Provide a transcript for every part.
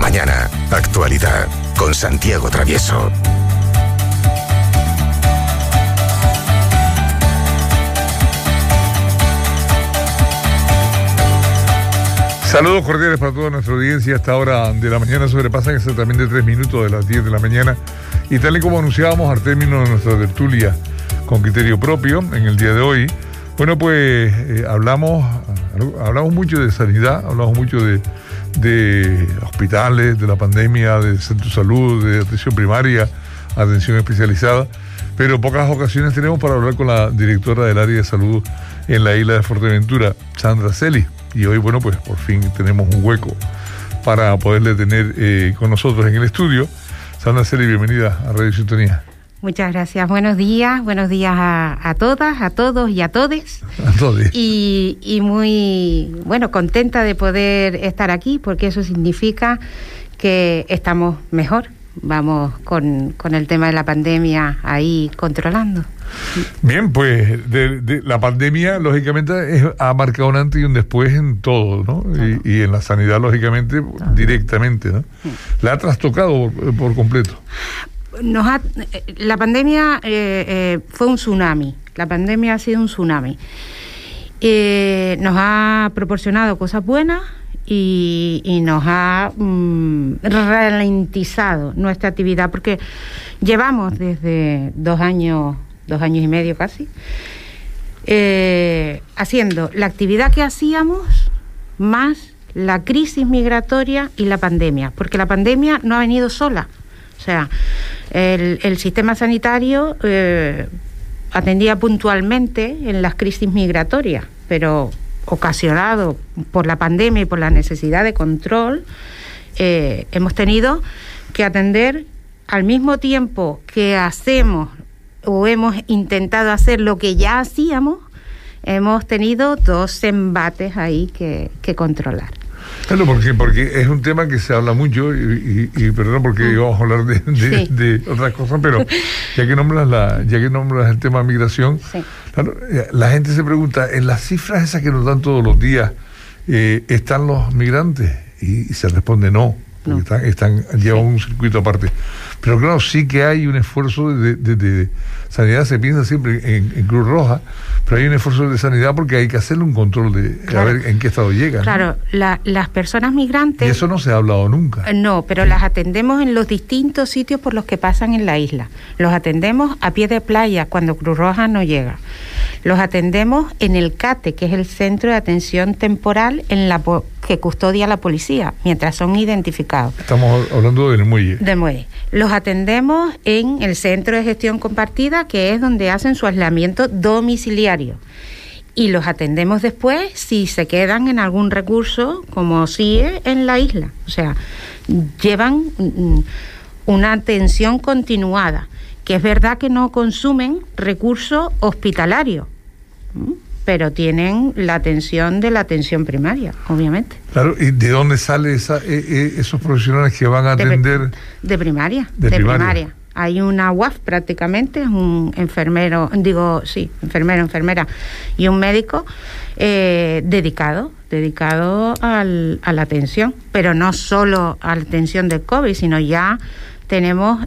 mañana. Actualidad con Santiago Travieso. Saludos cordiales para toda nuestra audiencia. Hasta hora de la mañana sobrepasan exactamente 3 minutos de las 10 de la mañana. Y tal y como anunciábamos al término de nuestra tertulia con criterio propio en el día de hoy, bueno, pues hablamos mucho de sanidad, hablamos mucho de hospitales, de la pandemia, de centros de salud, de atención primaria, atención especializada, pero pocas ocasiones tenemos para hablar con la directora del área de salud en la isla de Fuerteventura, Sandra Celi. Y hoy, bueno, pues por fin tenemos un hueco para poderle tener con nosotros en el estudio. Sandra Celi, bienvenida a Radio Sintonía. Muchas gracias. Buenos días a todas, a todos y a todes. A todes. Y muy, contenta de poder estar aquí, porque eso significa que estamos mejor. Vamos con el tema de la pandemia ahí controlando. Bien, pues de la pandemia, lógicamente, ha marcado un antes y un después en todo, ¿no? Y en la sanidad, lógicamente, directamente, ¿no? Sí. La ha trastocado por completo. La pandemia fue un tsunami. La pandemia ha sido un tsunami. Nos ha proporcionado cosas buenas y nos ha ralentizado nuestra actividad, porque llevamos desde 2 años y medio casi, haciendo la actividad que hacíamos más la crisis migratoria y la pandemia, porque la pandemia no ha venido sola. O sea, el sistema sanitario atendía puntualmente en las crisis migratorias, pero ocasionado por la pandemia y por la necesidad de control, hemos tenido que atender al mismo tiempo que hacemos o hemos intentado hacer lo que ya hacíamos. Hemos tenido 2 embates ahí que controlar. Claro, porque es un tema que se habla mucho y perdón porque íbamos a hablar de otras cosas, pero ya que nombras el tema migración, sí. Claro, la gente se pregunta, en las cifras esas que nos dan todos los días, ¿están los migrantes? Y se responde no, porque llevan un circuito aparte. Pero claro, sí que hay un esfuerzo de sanidad. Se piensa siempre en Cruz Roja, pero hay un esfuerzo de sanidad porque hay que hacerle un control a ver en qué estado llegan. Claro, ¿no? Las personas migrantes... Y eso no se ha hablado nunca. No, pero las atendemos en los distintos sitios por los que pasan en la isla. Los atendemos a pie de playa cuando Cruz Roja no llega. Los atendemos en el CATE, que es el Centro de Atención Temporal que custodia la policía, mientras son identificados. Estamos hablando del muelle. Del muelle. Los atendemos en el Centro de Gestión Compartida, que es donde hacen su aislamiento domiciliario. Y los atendemos después si se quedan en algún recurso, como CIE, en la isla. O sea, llevan una atención continuada, que es verdad que no consumen recursos hospitalarios, pero tienen la atención de la atención primaria, obviamente. Claro, ¿y de dónde salen esos profesionales que van a atender? De primaria. Primaria. Hay una UAF prácticamente, es un enfermero, enfermera y un médico dedicado a la atención, pero no solo a la atención del COVID, sino ya tenemos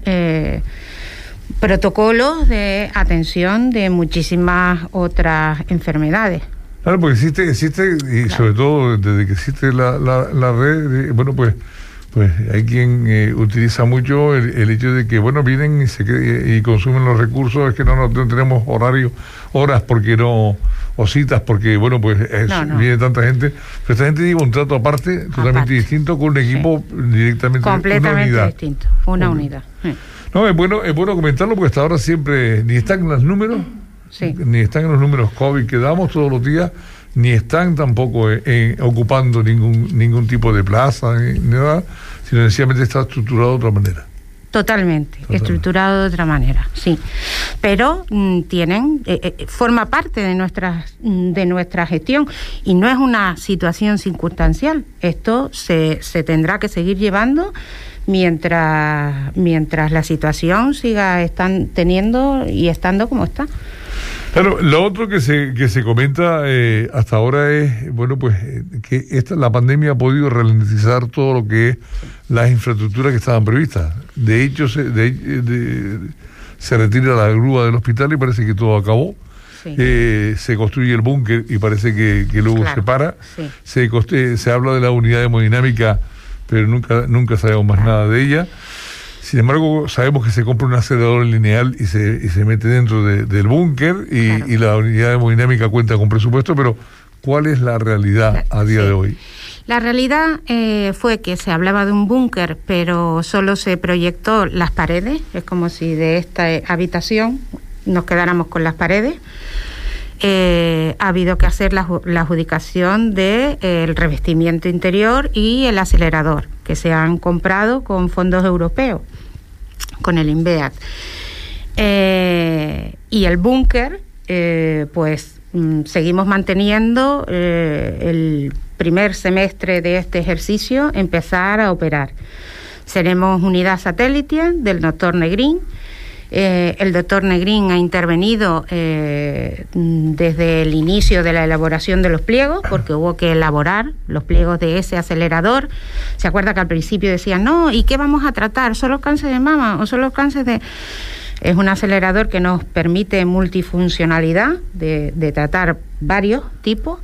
protocolos de atención de muchísimas otras enfermedades. Claro, porque existe y claro, sobre todo desde que existe la red, pues hay quien utiliza mucho el hecho de que, vienen y consumen los recursos, es que no tenemos horas porque no, o citas porque, viene tanta gente, pero esta gente lleva un trato aparte, totalmente distinto, con un equipo directamente, completamente distinto, una unidad. Sí. No, es bueno comentarlo porque hasta ahora siempre ni están en los números, ni están en los números COVID que damos todos los días, ni están tampoco ocupando ningún tipo de plaza ni nada, sino sencillamente está estructurado de otra manera. Totalmente, estructurado de otra manera, sí. Pero forma parte de nuestra gestión y no es una situación circunstancial. Esto se tendrá que seguir llevando mientras la situación siga estando como está. Claro, lo otro que se comenta hasta ahora es, bueno, pues que la pandemia ha podido ralentizar todo lo que es las infraestructuras que estaban previstas. De hecho, se retira la grúa del hospital y parece que todo acabó. Sí. Se construye el búnker y parece que luego se para. Sí. Se habla de la unidad hemodinámica, pero nunca sabemos más nada de ella. Sin embargo, sabemos que se compra un acelerador lineal y se mete dentro del búnker y la unidad hemodinámica cuenta con presupuesto, pero ¿cuál es la realidad a día de hoy? La realidad fue que se hablaba de un búnker, pero solo se proyectó las paredes. Es como si de esta habitación nos quedáramos con las paredes. Ha habido que hacer la adjudicación del revestimiento interior y el acelerador, que se han comprado con fondos europeos, con el INVEAD. Y el búnker, pues seguimos manteniendo el primer semestre de este ejercicio, empezar a operar. Seremos unidad satélite del doctor Negrín. El doctor Negrín ha intervenido desde el inicio de la elaboración de los pliegos, porque hubo que elaborar los pliegos de ese acelerador. ¿Se acuerda que al principio decían, no, ¿y qué vamos a tratar? ¿Solo cáncer de mama o solo cáncer de...? Es un acelerador que nos permite multifuncionalidad de tratar varios tipos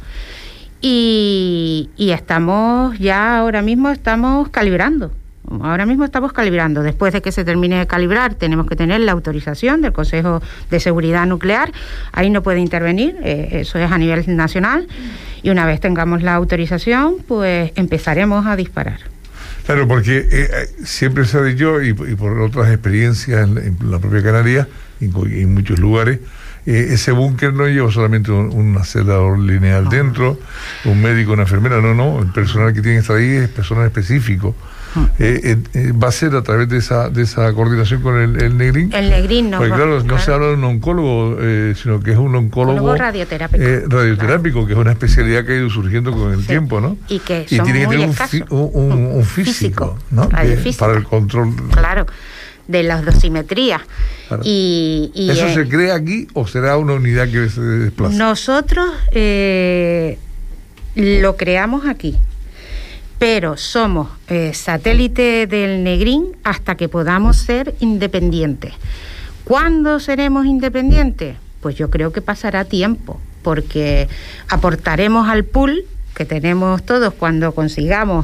y ahora mismo estamos calibrando. Después de que se termine de calibrar, tenemos que tener la autorización del Consejo de Seguridad Nuclear. Ahí no puede intervenir, eso es a nivel nacional. Y una vez tengamos la autorización, pues empezaremos a disparar. Claro, porque siempre se ha dicho, y por otras experiencias en la propia Canarias, en muchos lugares, ese búnker no lleva solamente un acelerador lineal dentro, un médico, una enfermera, no, el personal que tiene que estar ahí es personal específico. Va a ser a través de esa coordinación con el Negrín. El Negrín no. Porque claro, no se habla de un oncólogo, sino que es un oncólogo radioterápico, que es una especialidad que ha ido surgiendo con el tiempo, ¿no? Y que tiene que tener un físico, ¿no? Para el control. Claro, de las dosimetrías. Claro. ¿Eso se crea aquí o será una unidad que se desplaza? Nosotros lo creamos aquí, pero somos satélite del Negrín hasta que podamos ser independientes. ¿Cuándo seremos independientes? Pues yo creo que pasará tiempo, porque aportaremos al pool que tenemos todos cuando consigamos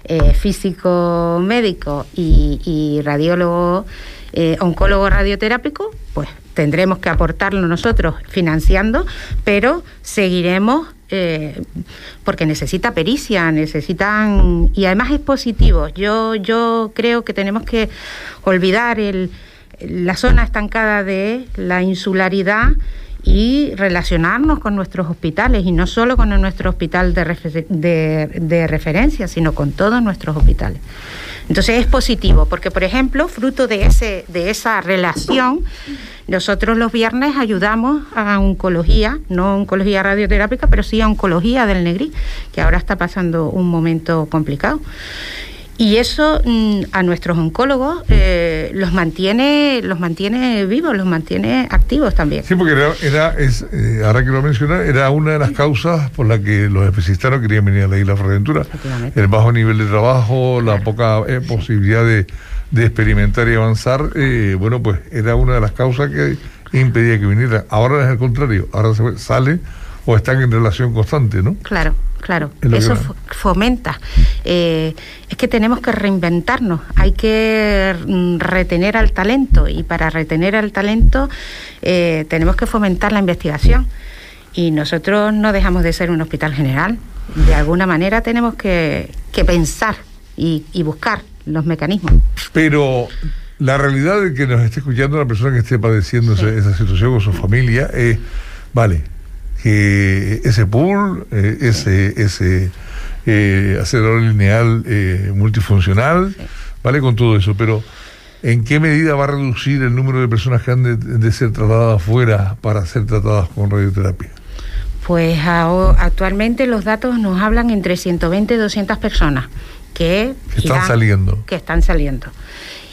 físico médico y radiólogo, oncólogo radioterápico, pues tendremos que aportarlo nosotros financiando, pero seguiremos porque necesita pericia, y además es positivo. Yo creo que tenemos que olvidar la zona estancada de la insularidad y relacionarnos con nuestros hospitales, y no solo con nuestro hospital de referencia, sino con todos nuestros hospitales. Entonces es positivo, porque por ejemplo, fruto de esa relación, nosotros los viernes ayudamos a oncología, no oncología radioterápica, pero sí a oncología del Negrín, que ahora está pasando un momento complicado. Y eso a nuestros oncólogos los mantiene vivos, los mantiene activos también. Sí, porque ahora que lo mencionas, era una de las causas por la que los especistas no querían venir a la isla Fuerteventura. El bajo nivel de trabajo, la poca posibilidad de experimentar y avanzar, bueno, pues era una de las causas que impedía que vinieran. Ahora es el contrario, ahora salen o están en relación constante, ¿no? Claro, eso fomenta. Es que tenemos que reinventarnos, hay que retener al talento, y para retener al talento tenemos que fomentar la investigación, y nosotros no dejamos de ser un hospital general. De alguna manera tenemos que pensar y buscar los mecanismos. Pero la realidad de que nos esté escuchando una persona que esté padeciendo esa situación con su familia es, vale, que ese pool, ese acelerador lineal multifuncional, vale con todo eso, pero ¿en qué medida va a reducir el número de personas que han de ser tratadas fuera para ser tratadas con radioterapia? Pues actualmente los datos nos hablan entre 120 y 200 personas que están saliendo.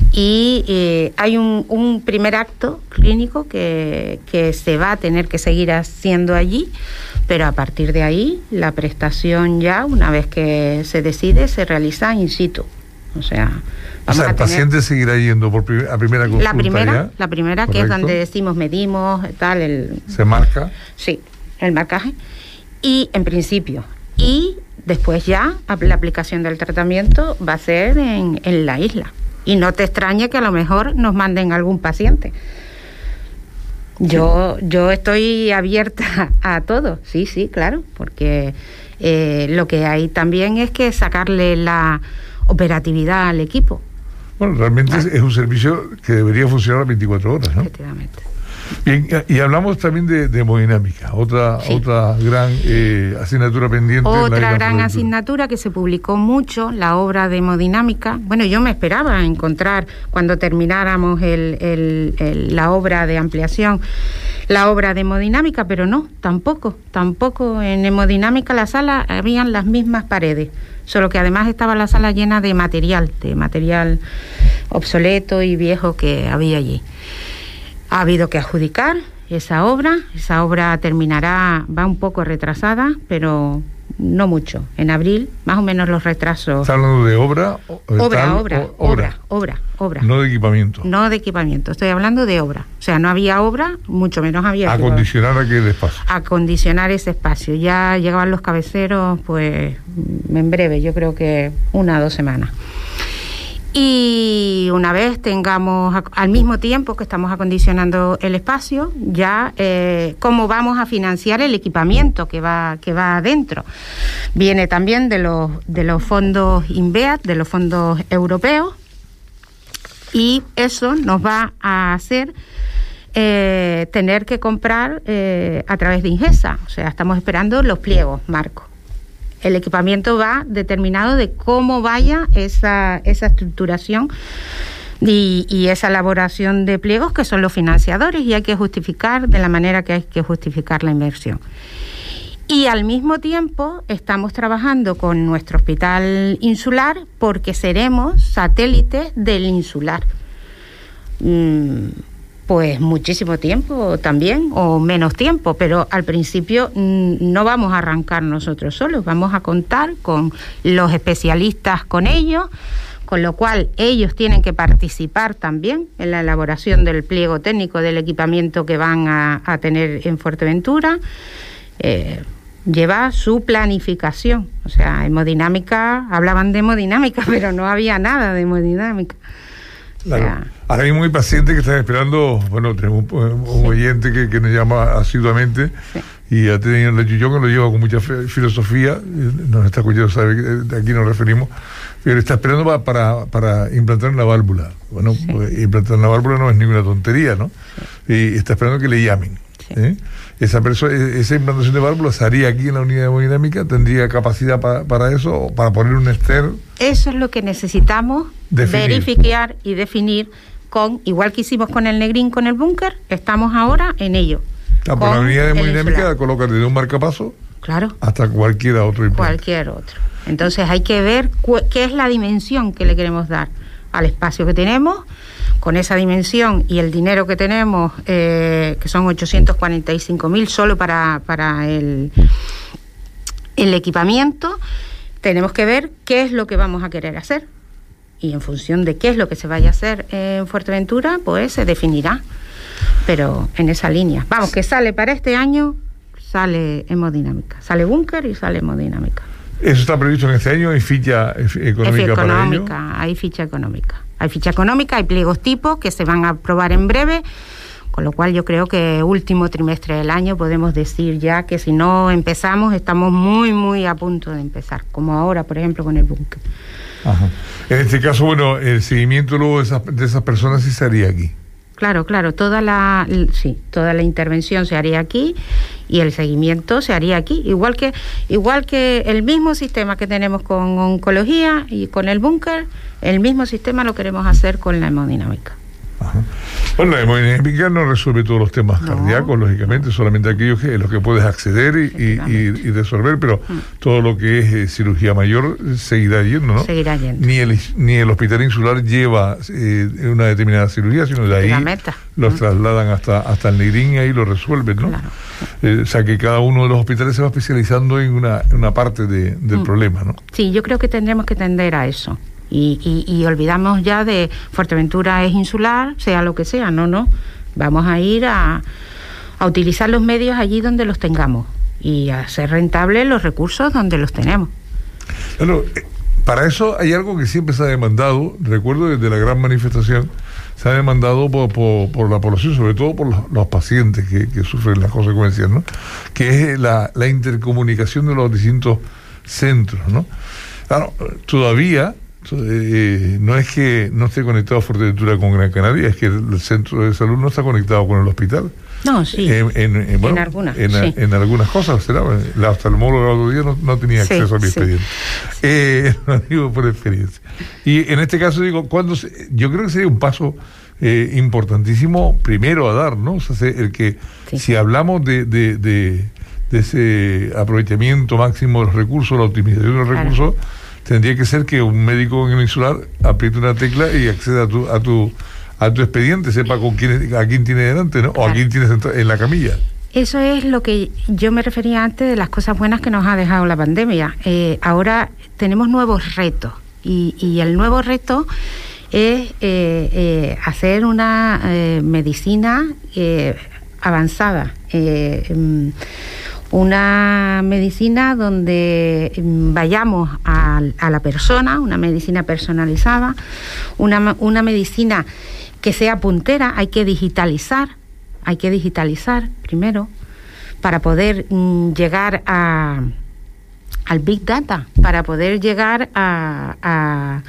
Y hay un primer acto clínico que se va a tener que seguir haciendo allí, pero a partir de ahí la prestación ya, una vez que se decide, se realiza in situ. O sea, el paciente seguirá yendo a primera consulta. La primera, que es donde decimos, medimos, tal. ¿Se marca? Sí, el marcaje. Y en principio. Y después ya la aplicación del tratamiento va a ser en la isla. Y no te extrañe que a lo mejor nos manden algún paciente. Yo estoy abierta a todo. Sí, claro, porque lo que hay también es que sacarle la operatividad al equipo. Bueno, realmente es un servicio que debería funcionar 24 horas, ¿no? Efectivamente. Bien, y hablamos también de hemodinámica, otra gran asignatura pendiente. Otra gran asignatura que se publicó mucho, la obra de hemodinámica. Bueno, yo me esperaba encontrar, cuando termináramos la obra de ampliación, la obra de hemodinámica, pero no, tampoco en hemodinámica la sala habían las mismas paredes, solo que además estaba la sala llena de material obsoleto y viejo que había allí. Ha habido que adjudicar esa obra terminará, va un poco retrasada, pero no mucho. En abril, más o menos los retrasos. ¿Está hablando de obra? Obra. No de equipamiento. No de equipamiento, estoy hablando de obra. O sea, no había obra, mucho menos había... Acondicionar aquel espacio. Acondicionar ese espacio. Ya llegaban los cabeceros, pues, en breve, yo creo que 1 o 2 semanas. Y una vez tengamos, al mismo tiempo que estamos acondicionando el espacio, ya cómo vamos a financiar el equipamiento que va adentro. Viene también de los fondos INVEAT, de los fondos europeos, y eso nos va a hacer tener que comprar a través de Ingesa. O sea, estamos esperando los pliegos, Marco. El equipamiento va determinado de cómo vaya esa estructuración y esa elaboración de pliegos, que son los financiadores, y hay que justificar de la manera que hay que justificar la inversión. Y al mismo tiempo estamos trabajando con nuestro hospital insular, porque seremos satélites del insular. Pues muchísimo tiempo también, o menos tiempo, pero al principio no vamos a arrancar nosotros solos, vamos a contar con los especialistas con ellos, con lo cual ellos tienen que participar también en la elaboración del pliego técnico del equipamiento que van a tener en Fuerteventura. Lleva su planificación, o sea, hemodinámica, hablaban de hemodinámica, pero no había nada de hemodinámica. Claro. O sea, ahora mismo hay pacientes que están esperando. Bueno, tenemos un oyente que nos llama asiduamente, sí, y ha tenido el Chullón, que lo lleva con mucha filosofía, nos está escuchando, sabe que de aquí nos referimos, pero está esperando para implantar una válvula. Bueno, sí, pues, implantar una válvula no es ninguna tontería, ¿no? Sí. Y está esperando que le llamen. Sí. Esa implantación de válvulas se haría aquí en la unidad de hemodinámica, tendría capacidad para eso, para poner un ester. Eso es lo que necesitamos verificar y definir, igual que hicimos con el Negrín, con el búnker, estamos ahora en ello. Por la unidad de hemodinámica colocar desde un marcapaso, claro, hasta cualquier otro implante. Cualquier otro. Entonces hay que ver qué es la dimensión que le queremos dar al espacio que tenemos. Con esa dimensión y el dinero que tenemos, que son 845.000 solo para el equipamiento, tenemos que ver qué es lo que vamos a querer hacer. Y en función de qué es lo que se vaya a hacer en Fuerteventura, pues se definirá. Pero en esa línea. Vamos, que sale para este año, sale hemodinámica. Sale búnker y sale hemodinámica. ¿Eso está previsto en este año? ¿Hay ficha económica para ello? Hay ficha económica. Hay ficha económica, hay pliegos tipo que se van a aprobar en breve, con lo cual yo creo que último trimestre del año podemos decir ya que si no empezamos, estamos muy, muy a punto de empezar, como ahora, por ejemplo, con el búnker. Ajá. En este caso, bueno, el seguimiento luego de esas personas sí se haría aquí. Claro, toda la intervención se haría aquí y el seguimiento se haría aquí, igual que el mismo sistema que tenemos con oncología y con el búnker, el mismo sistema lo queremos hacer con la hemodinámica. Ajá. Bueno, la hemodinámica no resuelve todos los temas cardíacos, lógicamente, solamente aquellos en los que puedes acceder y resolver, pero todo lo que es cirugía mayor seguirá yendo, ¿no? Seguirá yendo. Ni el hospital insular lleva una determinada cirugía, sino de ahí los trasladan hasta el Negrín y ahí lo resuelven, ¿no? Claro. O sea que cada uno de los hospitales se va especializando en una parte del problema, ¿no? Sí, yo creo que tendremos que tender a eso. Y olvidamos ya de Fuerteventura es insular, sea lo que sea, no. Vamos a ir a utilizar los medios allí donde los tengamos y a hacer rentables los recursos donde los tenemos. Bueno, para eso hay algo que siempre se ha demandado, recuerdo desde la gran manifestación, se ha demandado por la población, sobre todo por los pacientes que sufren las consecuencias, ¿no? Que es la intercomunicación de los distintos centros, ¿no? Claro, todavía no es que no esté conectado Fuerteventura con Gran Canaria, es que el centro de salud no está conectado con el hospital. No, sí. En algunas. En algunas cosas, ¿será? La oftalmóloga el otro día no tenía acceso a mi expediente. Lo digo por experiencia. Y en este caso digo, yo creo que sería un paso importantísimo primero a dar, ¿no? O sea, si hablamos de ese aprovechamiento máximo de los recursos, la optimización de los recursos, tendría que ser que un médico en el insular apriete una tecla y acceda a tu expediente, sepa a quién tiene delante, ¿no? O a quién tiene en la camilla. Eso es lo que yo me refería antes de las cosas buenas que nos ha dejado la pandemia. Ahora tenemos nuevos retos y el nuevo reto es hacer una medicina avanzada, una medicina donde vayamos a la persona, una medicina personalizada, una medicina que sea puntera. Hay que digitalizar primero para poder llegar al Big Data, para poder llegar a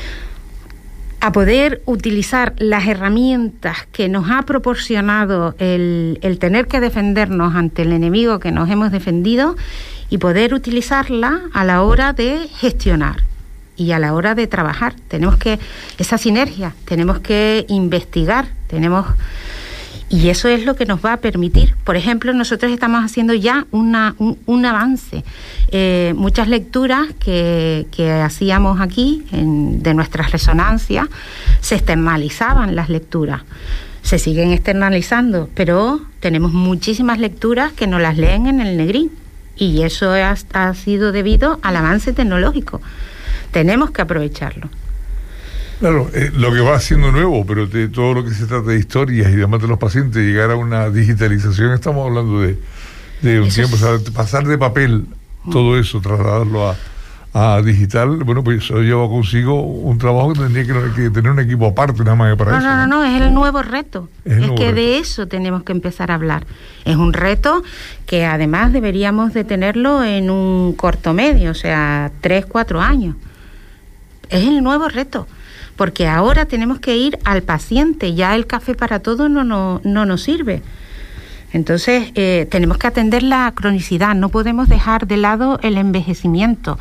poder utilizar las herramientas que nos ha proporcionado el tener que defendernos ante el enemigo que nos hemos defendido y poder utilizarla a la hora de gestionar y a la hora de trabajar. Esa sinergia, tenemos que investigar, y eso es lo que nos va a permitir. Por ejemplo, nosotros estamos haciendo ya un avance. Muchas lecturas que hacíamos aquí de nuestras resonancias, se externalizaban las lecturas. Se siguen externalizando, pero tenemos muchísimas lecturas que nos las leen en el Negrín. Y eso ha sido debido al avance tecnológico. Tenemos que aprovecharlo. Claro, lo que va siendo nuevo, pero de todo lo que se trata de historias y demás de los pacientes, llegar a una digitalización, estamos hablando de un tiempo, o sea, pasar de papel todo eso, trasladarlo a digital, bueno, pues eso lleva consigo un trabajo que tendría que tener un equipo aparte nada más para eso. No, es el nuevo reto. De eso tenemos que empezar a hablar. Es un reto que además deberíamos de tenerlo en un corto medio, o sea, 3-4 años. Es el nuevo reto. Porque ahora tenemos que ir al paciente, ya el café para todos no nos sirve. Entonces, tenemos que atender la cronicidad, no podemos dejar de lado el envejecimiento.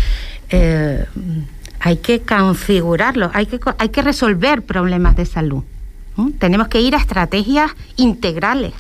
Hay que configurarlo, hay que resolver problemas de salud. Tenemos que ir a estrategias integrales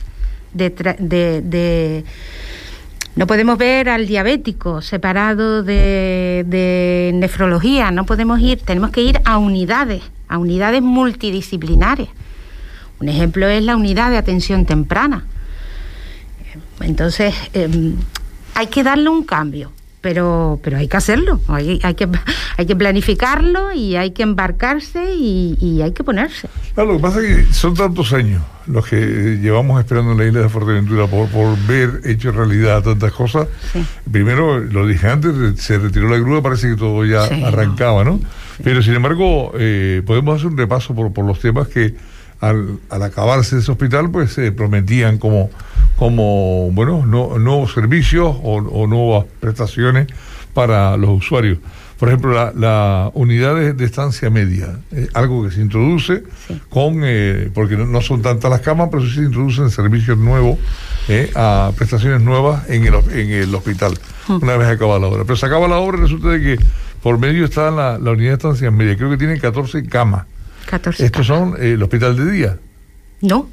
no podemos ver al diabético separado de nefrología, no podemos tenemos que ir a unidades multidisciplinares. Un ejemplo es la unidad de atención temprana. Entonces, hay que darle un cambio, pero hay que hacerlo, hay que planificarlo y hay que embarcarse y hay que ponerse. Claro, lo que pasa es que son tantos años los que llevamos esperando en la isla de Fuerteventura por ver hecho realidad tantas cosas. Sí. Primero, lo dije antes, se retiró la grúa, parece que todo ya arrancaba, ¿no? Sí. Pero sin embargo, podemos hacer un repaso por los temas que al acabarse ese hospital, pues se prometían como bueno, nuevos servicios o nuevas prestaciones para los usuarios. Por ejemplo, la unidad de estancia media, algo que se introduce porque no son tantas las camas, pero sí se introducen servicios nuevos, a prestaciones nuevas en el hospital, una vez acabada la obra. Pero se acaba la obra y resulta de que por medio está la unidad de estancia media, creo que tiene 14 camas. 14 ¿Estos camas. son el hospital de día? No.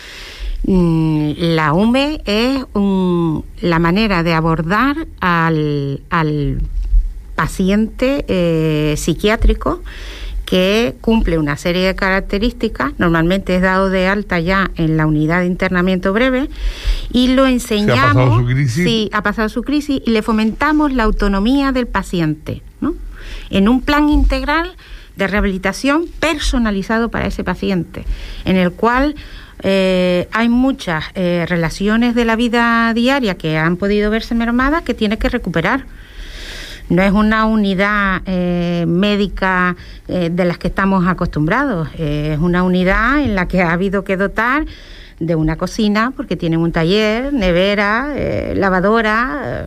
La UME es la manera de abordar al paciente psiquiátrico que cumple una serie de características. Normalmente es dado de alta ya en la unidad de internamiento breve y lo enseñamos. ¿Ha pasado su crisis? Sí, ha pasado su crisis y le fomentamos la autonomía del paciente, ¿no? En un plan integral de rehabilitación personalizado para ese paciente, en el cual hay muchas relaciones de la vida diaria que han podido verse mermadas que tiene que recuperar. No es una unidad médica de las que estamos acostumbrados, es una unidad en la que ha habido que dotar de una cocina, porque tienen un taller, nevera, lavadora.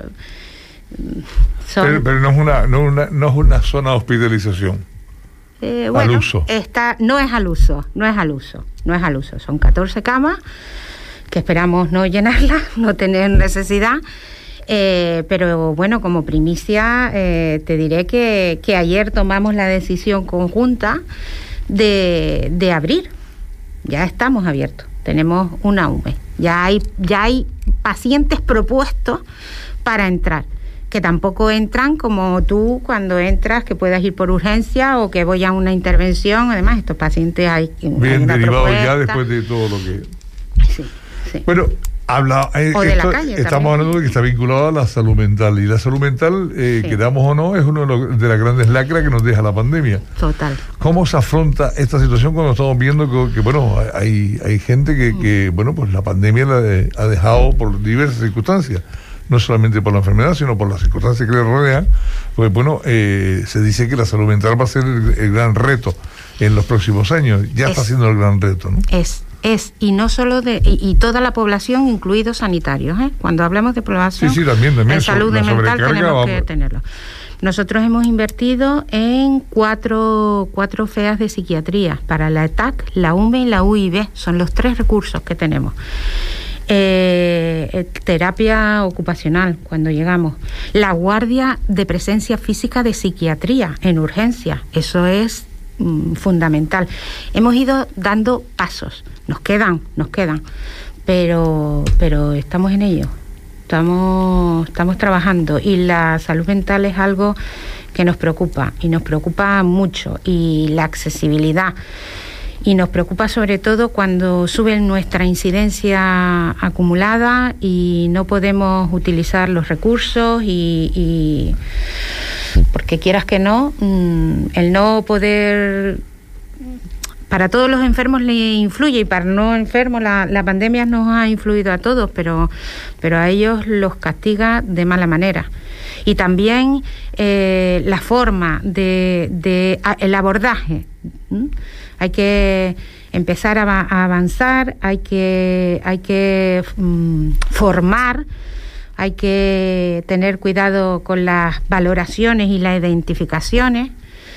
Pero no es una zona de hospitalización. Bueno, al uso. No es al uso. Son 14 camas que esperamos no llenarlas, no tener necesidad. Pero bueno, como primicia te diré que ayer tomamos la decisión conjunta de abrir. Ya estamos abiertos, tenemos una UME, ya hay pacientes propuestos para entrar, que tampoco entran como tú cuando entras, que puedas ir por urgencia o que voy a una intervención. Además, estos pacientes hay bien una derivados propuesta. Ya después de todo lo que... Sí. Bueno, o de la calle, estamos también. hablando de que está vinculado a la salud mental, y la salud mental, queramos o no, es uno de las grandes lacras que nos deja la pandemia. Total. ¿Cómo se afronta esta situación cuando estamos viendo que bueno, hay gente que bueno, pues la pandemia la ha dejado por diversas circunstancias, no solamente por la enfermedad, sino por las circunstancias que le rodean? Pues bueno, se dice que la salud mental va a ser el gran reto en los próximos años. Ya está siendo el gran reto, ¿no? Y no solo y toda la población, incluidos sanitarios, ¿eh? Cuando hablamos de población, sí, también en salud mental tenemos que tenerlo. Nosotros hemos invertido en cuatro FEAs de psiquiatría para la ETAC, la UME y la UIB. Son los 3 recursos que tenemos. Terapia ocupacional cuando llegamos, la guardia de presencia física de psiquiatría en urgencia, eso es fundamental. Hemos ido dando pasos, nos quedan, pero estamos en ello, estamos trabajando, y la salud mental es algo que nos preocupa, y nos preocupa mucho, y la accesibilidad. Y nos preocupa sobre todo cuando sube nuestra incidencia acumulada y no podemos utilizar los recursos y porque quieras que no, el no poder... Para todos los enfermos le influye, y para no enfermos la pandemia nos ha influido a todos, pero a ellos los castiga de mala manera. Y también la forma el abordaje. Hay que empezar a avanzar, hay que formar, hay que tener cuidado con las valoraciones y las identificaciones.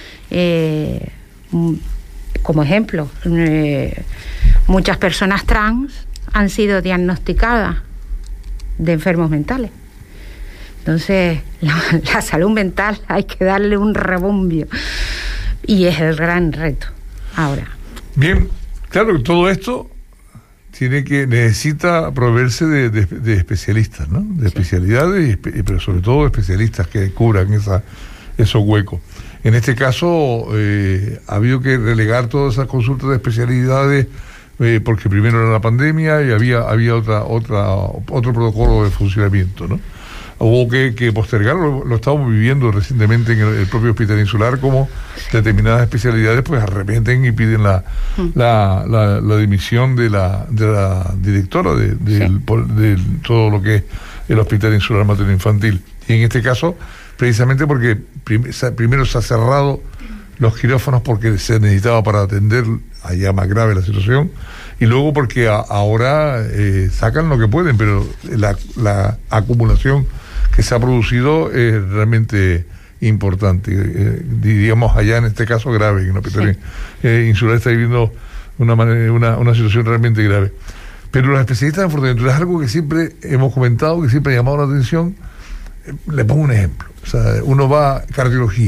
Como ejemplo, muchas personas trans han sido diagnosticadas de enfermos mentales. Entonces, la salud mental hay que darle un rebombio, y es el gran reto ahora. Bien, claro que todo esto necesita proveerse de especialistas, ¿no? De especialidades, pero sobre todo de especialistas que cubran esos huecos. En este caso, ha habido que relegar todas esas consultas de especialidades porque primero era la pandemia y había otro protocolo de funcionamiento, ¿no? Hubo que postergarlo. Lo estamos viviendo recientemente en el propio Hospital Insular, como determinadas especialidades pues arrepienten y piden la dimisión de la directora de todo lo que es el Hospital Insular Materno Infantil. Y en este caso, precisamente porque primero se ha cerrado los quirófanos porque se necesitaba para atender allá más grave la situación, y luego porque ahora sacan lo que pueden, pero la acumulación que se ha producido es realmente importante, diríamos allá en este caso grave, que el Hospital Insular está viviendo una situación realmente grave. Pero los especialistas en Fuerteventura es algo que siempre hemos comentado, que siempre ha llamado la atención. Le pongo un ejemplo. O sea, uno va a cardiología,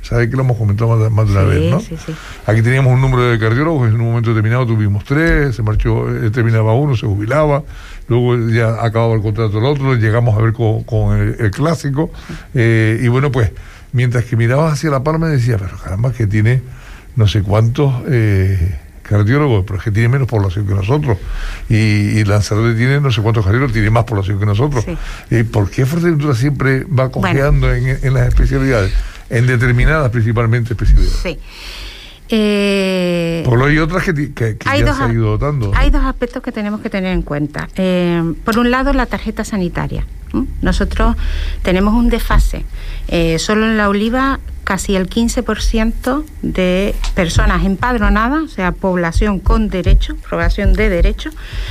Sabes que lo hemos comentado más de una vez, ¿no? Sí. Aquí teníamos un número de cardiólogos, en un momento determinado tuvimos 3, se marchó, terminaba uno, se jubilaba, luego ya acababa el contrato del otro, llegamos a ver con el clásico, y bueno, pues, mientras que mirabas hacia La Palma decía, pero caramba, que tiene no sé cuántos cardiólogos, pero es que tiene menos población que nosotros, y Lanzarote tiene no sé cuántos cardiólogos, tiene más población que nosotros. Sí. ¿Por qué Fuerteventura siempre va cojeando en las especialidades? En determinadas, principalmente, especialidades. Sí. Porque hay otras que ya se ha ido dotando. Hay dos aspectos que tenemos que tener en cuenta. Por un lado, la tarjeta sanitaria. Nosotros tenemos un desfase. Solo en La Oliva, casi el 15% de personas empadronadas, o sea, población con derecho, población de derecho,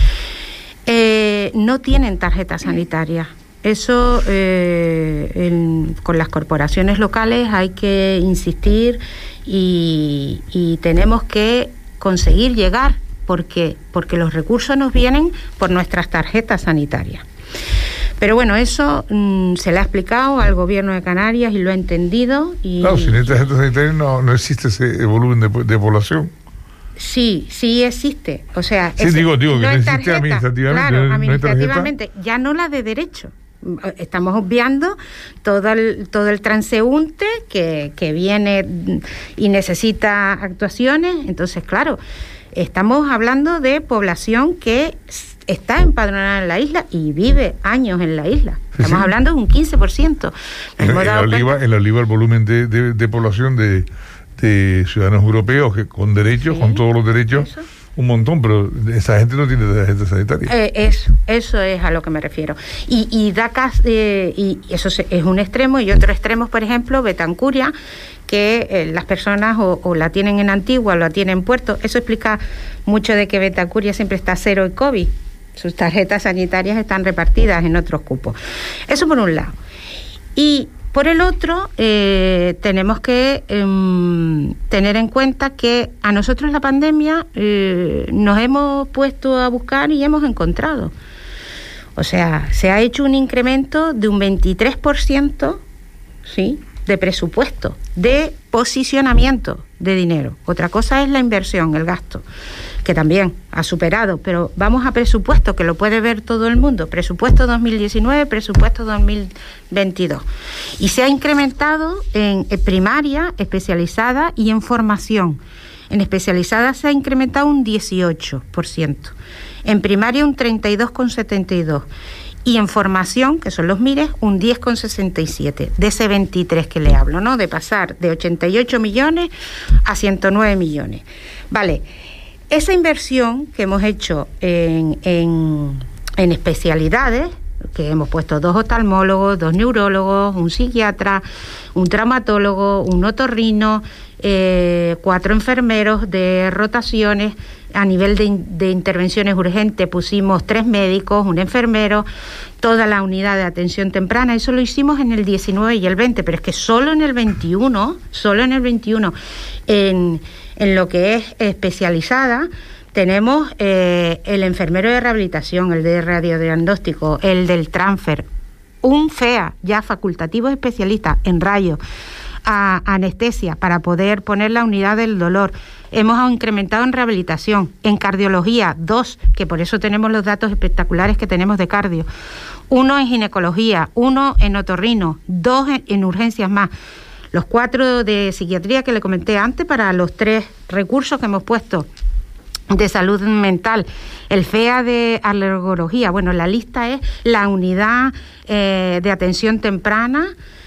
no tienen tarjeta sanitaria. Eso con las corporaciones locales hay que insistir y tenemos que conseguir llegar porque los recursos nos vienen por nuestras tarjetas sanitarias. Pero bueno, eso se le ha explicado al gobierno de Canarias y lo ha entendido. Claro, sin esta tarjeta sanitaria no existe ese volumen de población. Sí existe. O sea, sí, digo que no existe tarjeta, administrativamente. Claro, administrativamente, ya no la de derecho. Estamos obviando todo el transeúnte que viene y necesita actuaciones. Entonces, claro, estamos hablando de población que está empadronada en la isla y vive años en la isla. Estamos hablando de un 15%. En La Oliva el volumen de población de ciudadanos europeos que con derechos, con todos los derechos, eso. Un montón, pero esa gente no tiene tarjeta sanitaria. Eso es a lo que me refiero. Y eso es un extremo, y otro extremo, por ejemplo, Betancuria, que las personas o la tienen en Antigua o la tienen en Puerto. Eso explica mucho de que Betancuria siempre está cero y COVID. Sus tarjetas sanitarias están repartidas en otros cupos. Eso por un lado. Y por el otro, tenemos que tener en cuenta que a nosotros la pandemia nos hemos puesto a buscar y hemos encontrado. O sea, se ha hecho un incremento de un 23%, ¿sí?, de presupuesto, de posicionamiento de dinero. Otra cosa es la inversión, el gasto, que también ha superado, pero vamos a presupuesto, que lo puede ver todo el mundo, presupuesto 2019, presupuesto 2022. Y se ha incrementado en primaria, especializada y en formación. En especializada se ha incrementado un 18%, en primaria un 32,72%. Y en formación, que son los MIRES, un 10,67, de ese 23 que le hablo, ¿no? De pasar de 88 millones a 109 millones. Vale, esa inversión que hemos hecho en especialidades, que hemos puesto 2 oftalmólogos, 2 neurólogos, un psiquiatra, un traumatólogo, un otorrino, 4 enfermeros de rotaciones. A nivel de intervenciones urgentes pusimos 3 médicos, un enfermero, toda la unidad de atención temprana. Eso lo hicimos en el 19 y el 20, pero es que solo en el 21, en lo que es especializada, tenemos el enfermero de rehabilitación, el de radiodiagnóstico, el del transfer, un FEA ya facultativo especialista en rayos, a anestesia para poder poner la unidad del dolor. Hemos incrementado en rehabilitación, en cardiología 2, que por eso tenemos los datos espectaculares que tenemos de cardio, 1 en ginecología, 1 en otorrino, 2 en urgencias más, los 4 de psiquiatría que le comenté antes para los 3 recursos que hemos puesto de salud mental, el FEA de alergología. Bueno, la lista es la unidad de atención temprana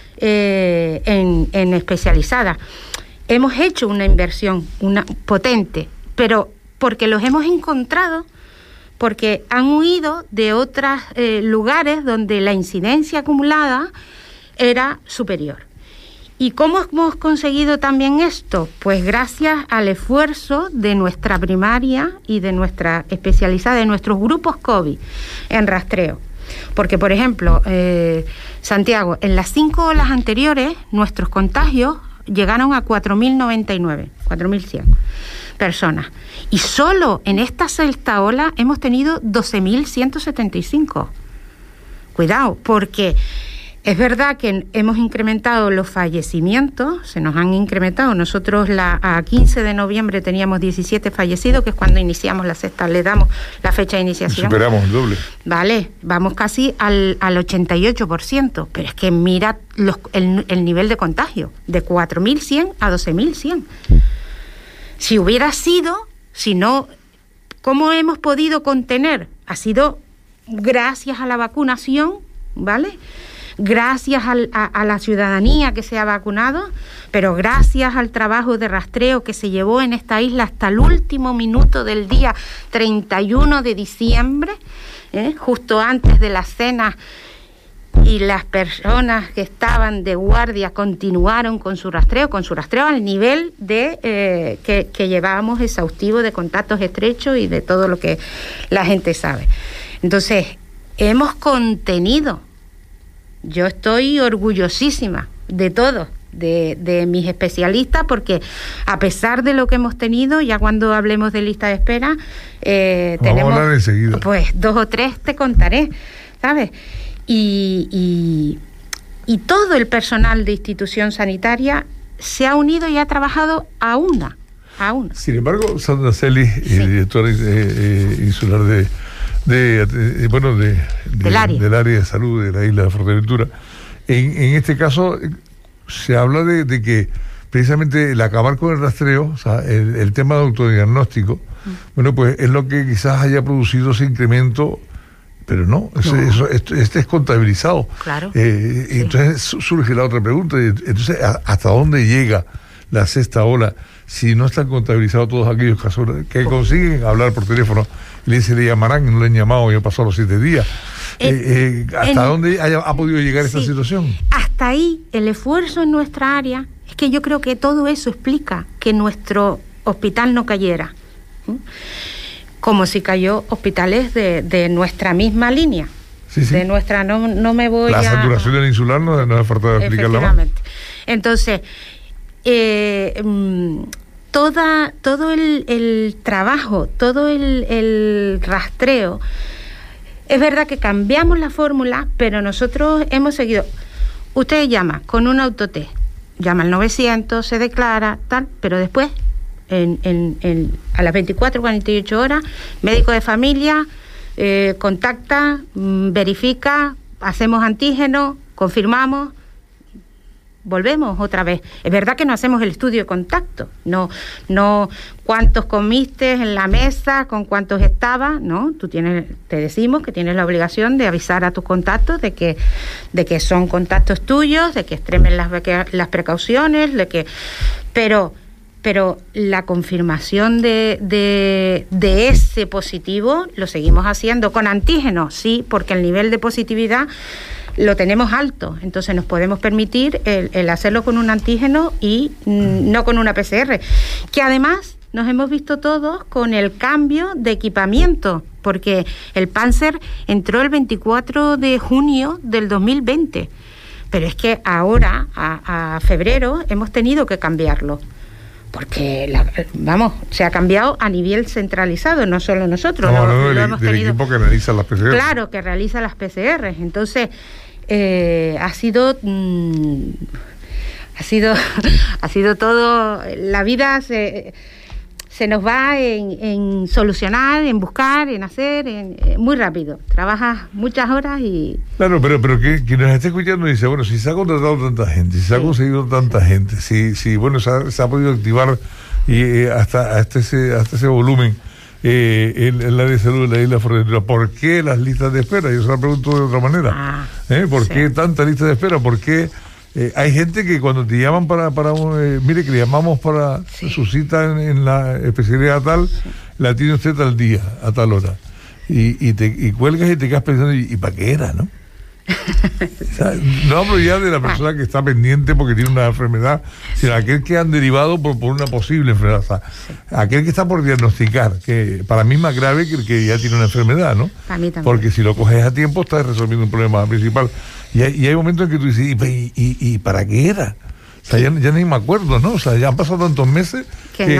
en especializada. Hemos hecho una inversión potente, pero porque los hemos encontrado, porque han huido de otros lugares donde la incidencia acumulada era superior. ¿Y cómo hemos conseguido también esto? Pues gracias al esfuerzo de nuestra primaria y de nuestra especializada, de nuestros grupos COVID en rastreo. Porque, por ejemplo, Santiago, en las 5 olas anteriores, nuestros contagios llegaron a 4.099, 4.100 personas. Y solo en esta sexta ola hemos tenido 12.175. Cuidado, porque Es verdad que hemos incrementado los fallecimientos, se nos han incrementado. Nosotros a 15 de noviembre teníamos 17 fallecidos, que es cuando iniciamos la sexta, le damos la fecha de iniciación. Superamos el doble. Vale, vamos casi al 88%, pero es que mira el nivel de contagio, de 4.100 a 12.100. Si hubiera sido, si no, ¿cómo hemos podido contener? Ha sido gracias a la vacunación, ¿vale?, gracias a la ciudadanía que se ha vacunado, pero gracias al trabajo de rastreo que se llevó en esta isla hasta el último minuto del día 31 de diciembre, justo antes de la cena, y las personas que estaban de guardia continuaron con su rastreo al nivel de que llevábamos exhaustivo de contactos estrechos y de todo lo que la gente sabe. Entonces, hemos contenido. Yo estoy orgullosísima de todo, de mis especialistas, porque a pesar de lo que hemos tenido, ya cuando hablemos de lista de espera, tenemos a hablar enseguida. Pues 2 o 3 te contaré, ¿sabes? Y todo el personal de institución sanitaria se ha unido y ha trabajado a una. Sin embargo, Sandra Celis, directora insular del área de salud de la isla de Fuerteventura, en este caso se habla de que precisamente el acabar con el rastreo, o sea, el tema de autodiagnóstico, bueno, pues es lo que quizás haya producido ese incremento, pero no, este es contabilizado. Claro. Entonces surge la otra pregunta, entonces, ¿hasta dónde llega la sexta ola si no están contabilizados todos aquellos casos que consiguen hablar por teléfono? Le llamarán y no le han llamado, ya pasó los 7 días. ¿Hasta dónde ha podido llegar esta situación? Hasta ahí, el esfuerzo en nuestra área, es que yo creo que todo eso explica que nuestro hospital no cayera. Como si cayó hospitales de nuestra misma línea. Sí. De nuestra, no me voy La saturación del insular no hace falta explicarla más. Entonces, todo el trabajo, todo el rastreo, es verdad que cambiamos la fórmula, pero nosotros hemos seguido. Usted llama con un autotest, llama al 900, se declara, tal, pero después, a las 24, 48 horas, médico de familia contacta, verifica, hacemos antígeno, confirmamos, volvemos otra vez. Es verdad que no hacemos el estudio de contacto, no cuántos comiste en la mesa, con cuántos estaba, no, te decimos que tienes la obligación de avisar a tus contactos de que son contactos tuyos, de que extremen las precauciones, pero la confirmación de ese positivo lo seguimos haciendo con antígeno, sí, porque el nivel de positividad lo tenemos alto, entonces nos podemos permitir el hacerlo con un antígeno y no con una PCR, que además nos hemos visto todos con el cambio de equipamiento, porque el Panzer entró el 24 de junio del 2020, pero es que ahora, a febrero, hemos tenido que cambiarlo, porque se ha cambiado a nivel centralizado, no solo nosotros. Lo hemos tenido, del equipo que realiza las PCR. Claro, que realiza las PCR. Entonces, ha sido todo, la vida se nos va en solucionar, en buscar, en hacer, muy rápido. Trabajas muchas horas y... Claro, pero que nos esté escuchando dice, bueno, si se ha contratado tanta gente, si se ha conseguido tanta gente, si bueno, se ha podido activar y hasta ese volumen en el área de salud de la isla de Fuerteventura, ¿por qué las listas de espera? Yo se la pregunto de otra manera. ¿Por qué tanta lista de espera? ¿Por qué? Hay gente que cuando te llaman mire, que le llamamos para su cita en la especialidad tal, la tiene usted tal día, a tal hora. Y cuelgas y te quedas pensando, ¿y para qué era, no? O sea, no hablo ya de la persona que está pendiente porque tiene una enfermedad, sino aquel que han derivado por una posible enfermedad. O sea, aquel que está por diagnosticar, que para mí es más grave que el que ya tiene una enfermedad, ¿no? Para mí también. Porque si lo coges a tiempo estás resolviendo un problema principal. Y hay momentos en que tú dices, ¿y para qué era? O sea, ya ni me acuerdo, ¿no? O sea, ya han pasado tantos meses que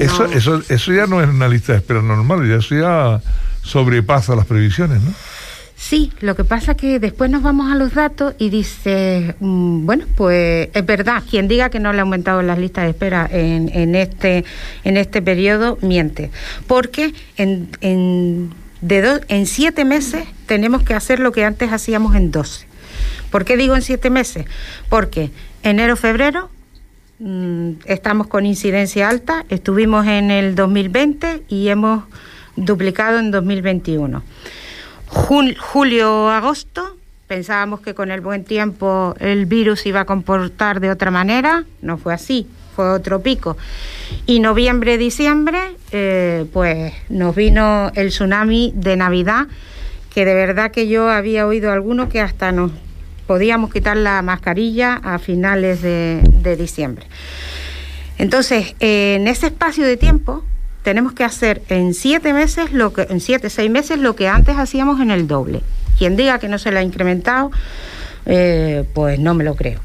eso ya no es una lista de espera normal, ya eso ya sobrepasa las previsiones, ¿no? Sí, lo que pasa es que después nos vamos a los datos y dice, bueno, pues es verdad, quien diga que no le ha aumentado las listas de espera en este periodo, miente. Porque en 7 meses tenemos que hacer lo que antes hacíamos en 12. ¿Por qué digo en 7 meses? Porque enero, febrero estamos con incidencia alta, estuvimos en el 2020 y hemos duplicado en 2021. Julio, agosto, pensábamos que con el buen tiempo el virus iba a comportar de otra manera, no fue así, fue otro pico. Y noviembre, diciembre, pues nos vino el tsunami de Navidad, que de verdad que yo había oído alguno que hasta nos podíamos quitar la mascarilla a finales de diciembre. Entonces, en ese espacio de tiempo tenemos que hacer en 7 meses, en 6 meses, lo que antes hacíamos en el doble. Quien diga que no se le ha incrementado, pues no me lo creo.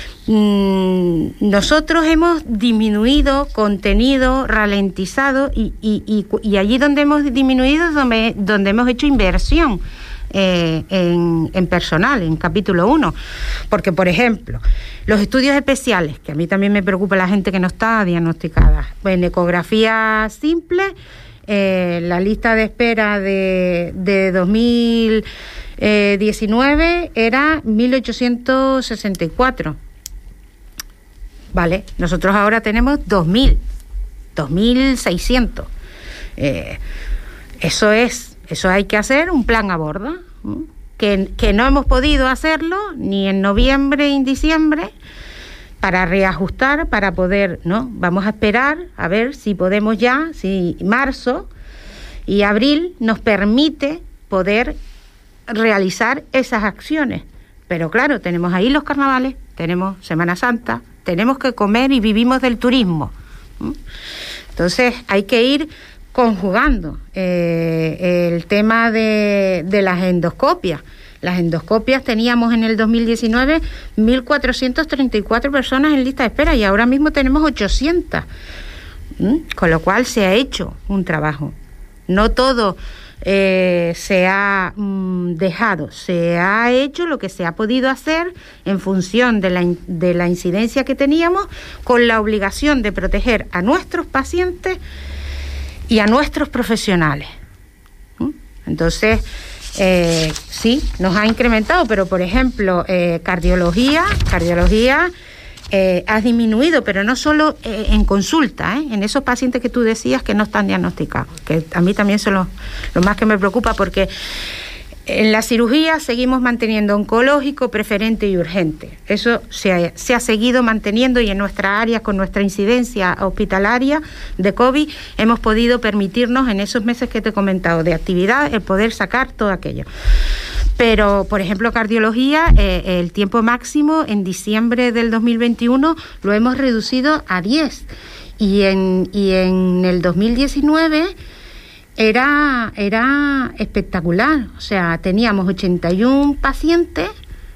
Nosotros hemos disminuido, contenido, ralentizado y allí donde hemos disminuido es donde hemos hecho inversión en personal, en capítulo 1. Porque, por ejemplo, los estudios especiales, que a mí también me preocupa la gente que no está diagnosticada. En ecografía simple, la lista de espera de 2019 era 1.864. Vale, nosotros ahora tenemos 2.600. Eso hay que hacer un plan a bordo, que no hemos podido hacerlo ni en noviembre ni en diciembre para reajustar, para poder, ¿no? Vamos a esperar a ver si podemos ya, si marzo y abril nos permite poder realizar esas acciones. Pero claro, tenemos ahí los carnavales, tenemos Semana Santa, tenemos que comer y vivimos del turismo. Entonces hay que ir conjugando el tema de las endoscopias. Las endoscopias teníamos en el 2019 1.434 personas en lista de espera y ahora mismo tenemos 800. Con lo cual se ha hecho un trabajo. No todo se ha dejado, se ha hecho lo que se ha podido hacer en función de la incidencia que teníamos, con la obligación de proteger a nuestros pacientes y a nuestros profesionales. Entonces, sí, nos ha incrementado, pero por ejemplo, cardiología ha disminuido, pero no solo en consulta, en esos pacientes que tú decías que no están diagnosticados, que a mí también son lo más que me preocupa, porque en la cirugía seguimos manteniendo oncológico, preferente y urgente. Eso se ha seguido manteniendo, y en nuestra área, con nuestra incidencia hospitalaria de COVID, hemos podido permitirnos en esos meses que te he comentado de actividad el poder sacar todo aquello. Pero, por ejemplo, cardiología, el tiempo máximo en diciembre del 2021 lo hemos reducido a 10. Y en el 2019 era espectacular. O sea, teníamos 81 pacientes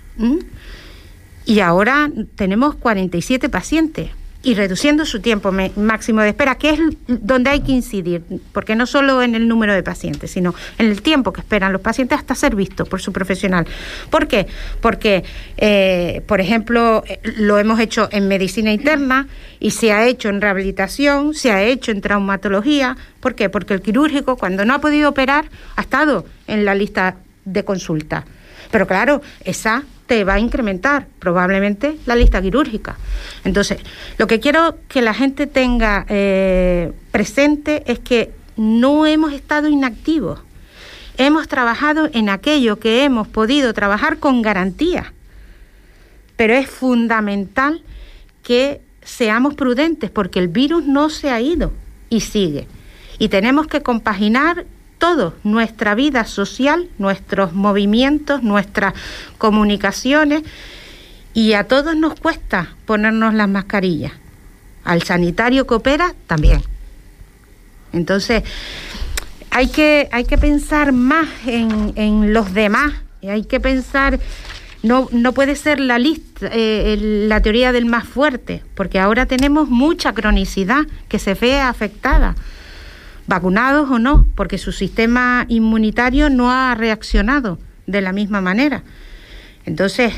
y ahora tenemos 47 pacientes. Y reduciendo su tiempo máximo de espera, que es donde hay que incidir, porque no solo en el número de pacientes, sino en el tiempo que esperan los pacientes hasta ser vistos por su profesional. ¿Por qué? Porque, por ejemplo, lo hemos hecho en medicina interna y se ha hecho en rehabilitación, se ha hecho en traumatología. ¿Por qué? Porque el quirúrgico, cuando no ha podido operar, ha estado en la lista de consulta. Pero claro, esa te va a incrementar probablemente la lista quirúrgica. Entonces, lo que quiero que la gente tenga presente es que no hemos estado inactivos. Hemos trabajado en aquello que hemos podido trabajar con garantía. Pero es fundamental que seamos prudentes, porque el virus no se ha ido y sigue. Y tenemos que compaginar todo, nuestra vida social, nuestros movimientos, nuestras comunicaciones, y a todos nos cuesta ponernos las mascarillas. Al sanitario que opera también. Entonces, hay que pensar más en los demás, y hay que pensar, no puede ser la lista, la teoría del más fuerte, porque ahora tenemos mucha cronicidad que se ve afectada, vacunados o no, porque su sistema inmunitario no ha reaccionado de la misma manera. Entonces,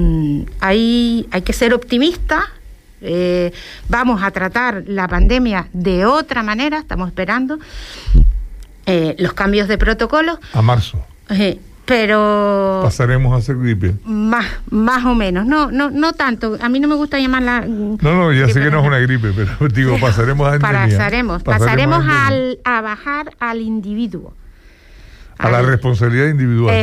hay que ser optimistas. Vamos a tratar la pandemia de otra manera, estamos esperando los cambios de protocolo. A marzo. Pero pasaremos a ser gripe. Más o menos, no tanto. A mí no me gusta llamarla. No, ya sé que no es una gripe, pero digo, pasaremos a endemia. Pasaremos a bajar al individuo. A la responsabilidad individual.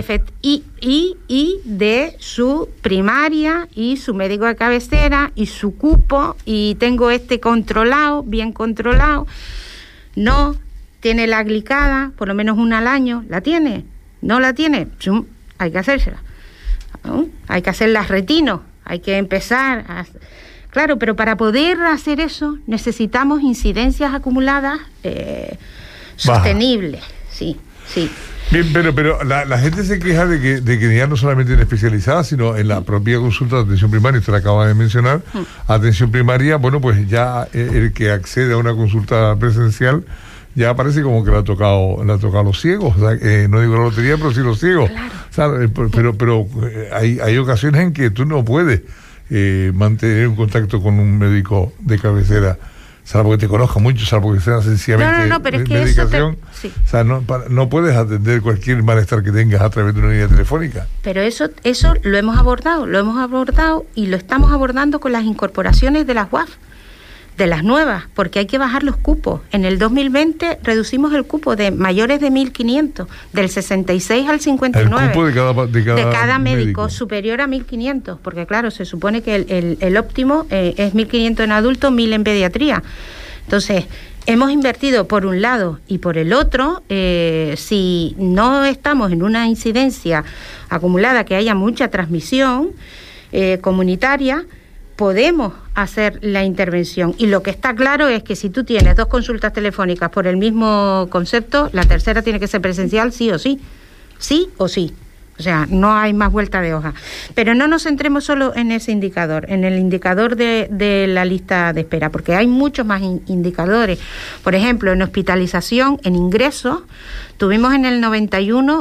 Y de su primaria y su médico de cabecera y su cupo, y tengo controlado, bien controlado. No tiene la glicada, por lo menos una al año, ¿la tiene? ¿No la tiene? Hay que hacérsela. Hay que hacer las retinos, hay que empezar a... Claro, pero para poder hacer eso necesitamos incidencias acumuladas sostenibles. Sí. Bien, pero la gente se queja de que ya no solamente en especializadas, sino en la propia consulta de atención primaria, usted la acaba de mencionar, atención primaria, bueno, pues ya el que accede a una consulta presencial ya parece como que le ha tocado los ciegos, o sea, no digo la lotería, pero sí los ciegos. Claro. O sea, pero hay ocasiones en que tú no puedes mantener un contacto con un médico de cabecera, salvo que te conozca mucho, salvo que sea sencillamente pero es que medicación. Sí. O sea, no puedes atender cualquier malestar que tengas a través de una línea telefónica. Pero eso lo hemos abordado y lo estamos abordando con las incorporaciones de las UAF, de las nuevas, porque hay que bajar los cupos. En el 2020 reducimos el cupo de mayores de 1.500, del 66 al 59. El cupo de cada médico superior a 1.500, porque claro, se supone que el óptimo es 1.500 en adultos, 1.000 en pediatría. Entonces, hemos invertido por un lado y por el otro, si no estamos en una incidencia acumulada, que haya mucha transmisión comunitaria, podemos hacer la intervención. Y lo que está claro es que si tú tienes 2 consultas telefónicas por el mismo concepto, la tercera tiene que ser presencial sí o sí. Sí o sí. O sea, no hay más vuelta de hoja. Pero no nos centremos solo en ese indicador, en el indicador de la lista de espera, porque hay muchos más indicadores. Por ejemplo, en hospitalización, en ingresos, tuvimos en el 21,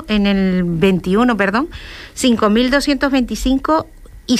5.225 y